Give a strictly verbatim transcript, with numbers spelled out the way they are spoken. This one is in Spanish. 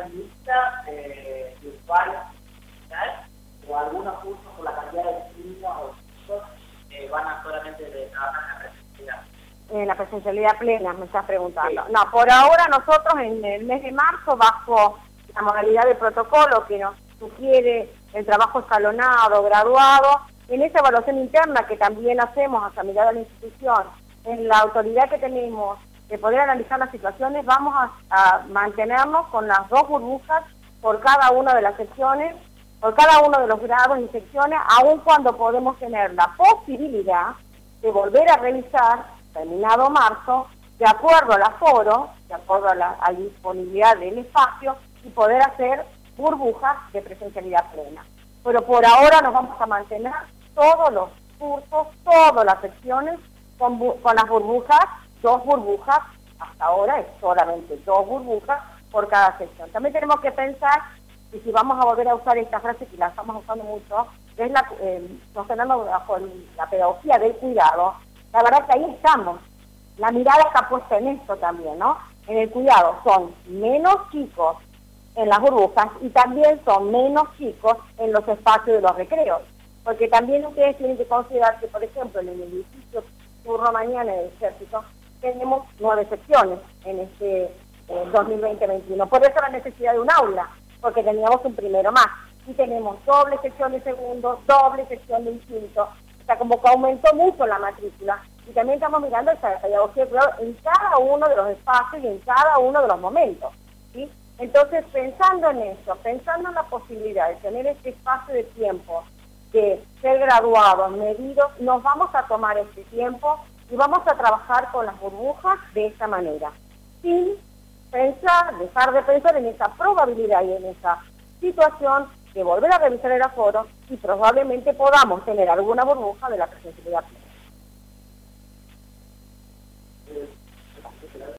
lista eh, virtual o algunos cursos por la cantidad de niños o chicos eh, van a solamente de trabajar en la presencialidad? En la presencialidad plena, me estás preguntando. Sí. No, por ahora nosotros en el mes de marzo, bajo la modalidad de protocolo que nos sugiere el trabajo escalonado, graduado, en esa evaluación interna que también hacemos hacia mirada de la institución, en la autoridad que tenemos de poder analizar las situaciones, vamos a, a mantenernos con las dos burbujas por cada una de las secciones, por cada uno de los grados y secciones, aun cuando podemos tener la posibilidad de volver a revisar, terminado marzo, de acuerdo al aforo, de acuerdo a la, a la disponibilidad del espacio, y poder hacer burbujas de presencialidad plena. Pero por ahora nos vamos a mantener todos los cursos, todas las secciones, con, con las burbujas, dos burbujas, hasta ahora es solamente dos burbujas por cada sección. También tenemos que pensar, y si vamos a volver a usar esta frase que la estamos usando mucho, es la, eh, sostenendo bajo la pedagogía del cuidado, la verdad que ahí estamos. La mirada está puesta en esto también, ¿no? En el cuidado son menos chicos en las burbujas y también son menos chicos en los espacios de los recreos. Porque también ustedes tienen que considerar que, por ejemplo, en el edificio turno mañana del Ejército tenemos nueve secciones en este eh, dos mil veinte veintiuno. Por eso la necesidad de un aula, porque teníamos un primero más. Y tenemos doble sección de segundo, doble sección de quinto. O sea, como que aumentó mucho la matrícula. Y también estamos mirando esa pedagogía en cada uno de los espacios y en cada uno de los momentos, ¿sí? Entonces, pensando en eso, pensando en la posibilidad de tener este espacio de tiempo, de ser graduados, medidos, nos vamos a tomar este tiempo y vamos a trabajar con las burbujas de esta manera, sin pensar, dejar de pensar en esa probabilidad y en esa situación de volver a revisar el aforo y probablemente podamos tener alguna burbuja de la presencialidad.